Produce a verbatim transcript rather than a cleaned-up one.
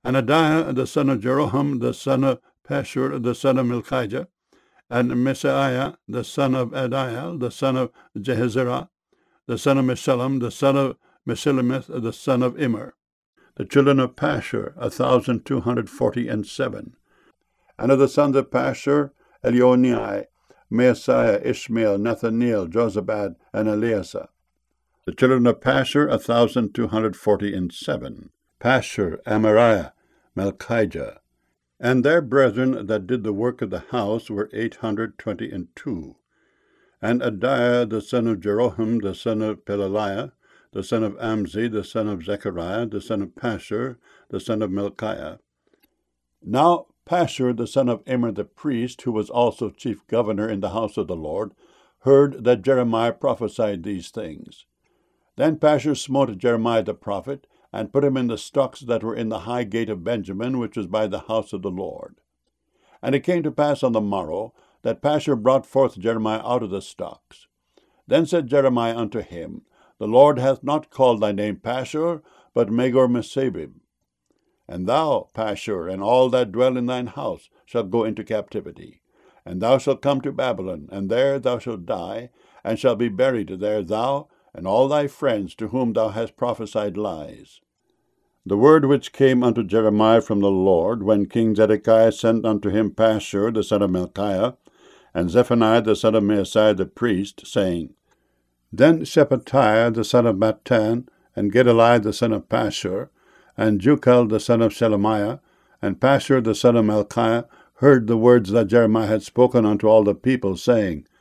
And Adiah the son of Jeroham, the son of Pashur, the son of Milchijah, and Messiah the son of Adiel, the son of Jehezerah, the son of Meshullam, the son of Meshillemith, the son of Immer. The children of Pashur, a thousand two hundred forty and seven. And of the sons of Pashur, Elionai, Maaseiah, Ishmael, Nathaniel, Jozabad, and Eleazar. The children of Pashur, a thousand two hundred forty and seven. Pashur, Amariah, Malchijah. And their brethren that did the work of the house were eight hundred twenty and two. And Adiah the son of Jeroham, the son of Pelaliah, the son of Amzi, the son of Zechariah, the son of Pashur, the son of Melchiah. Now Pashur, the son of Immer the priest, who was also chief governor in the house of the Lord, heard that Jeremiah prophesied these things. Then Pashur smote Jeremiah the prophet, and put him in the stocks that were in the high gate of Benjamin, which was by the house of the Lord. And it came to pass on the morrow, that Pashur brought forth Jeremiah out of the stocks. Then said Jeremiah unto him, The Lord hath not called thy name Pashur, but Magor-Missabib. And thou, Pashur, and all that dwell in thine house, shalt go into captivity. And thou shalt come to Babylon, and there thou shalt die, and shalt be buried there, thou, and all thy friends to whom thou hast prophesied lies. The word which came unto Jeremiah from the Lord, when King Zedekiah sent unto him Pashur the son of Melchiah, and Zephaniah the son of Maaseiah the priest, saying, Then Shephatiah the son of Mattan, and Gedaliah the son of Pashur, and Jucal the son of Shelemiah, and Pashur the son of Melchiah, heard the words that Jeremiah had spoken unto all the people, saying,